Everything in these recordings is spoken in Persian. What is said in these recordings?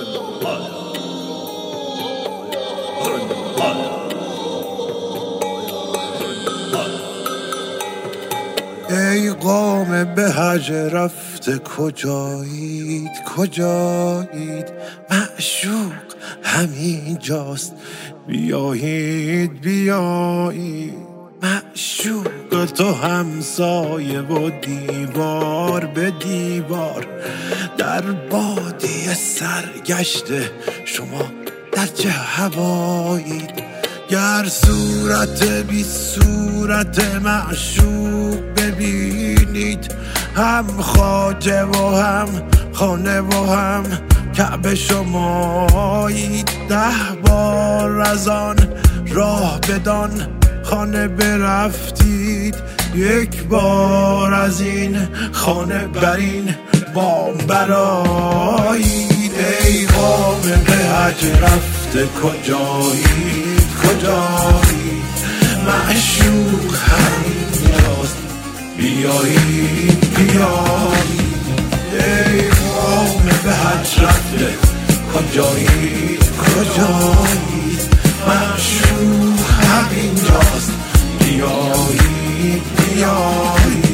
ای قوم به حج رفته کجایید کجایید، معشوق همین جاست، بیایید بیایید. معشوق تو همسایه و دیوار به دیوار، در بادیه سرگشته شما در چه هوایید. گر صورت بی صورت معشوق ببینید، هم خواجه و هم خانه و هم کعبه شمایید. 10 بار از آن راه بدان خانه برفتید، 1 بار از این خانه بر این بام برایید. ای قوم به حج رفته کجایید کجایید، معشوق همینجاست، بیایید بیایید. ای قوم به حج رفته کجایید کجایید، معشوق همینجاست، بیایید بیایید.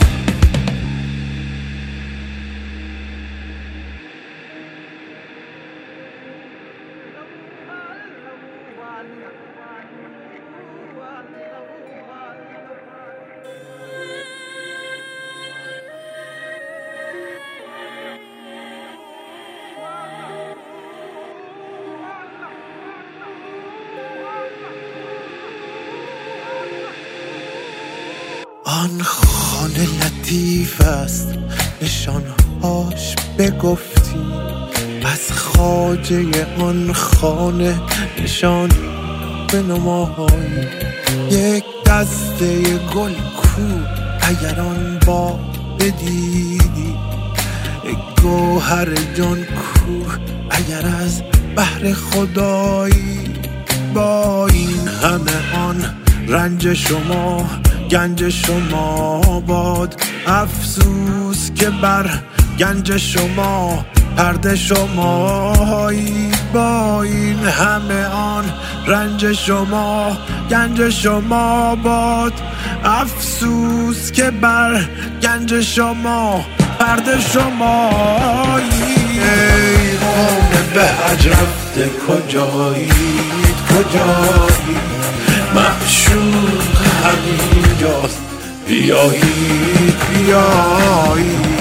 آن خانه لطیف است نشانهاش بگفتی، پس خواجه آن خانه نشان بنمایی. 1 دسته گل کو اگر آن با بدیدی، 1 گوهر جان کو اگر از بحر خدایی. با این همه آن رنج شما گنج شما باد، افسوس که بر گنج شما پرده شمایی. با این همه آن رنج شما گنج شما باد، افسوس که بر گنج شما پرده شمایی. ای قوم به حج رفته کجایید کجایید، معشوق همینجاست، بیایید بیایید.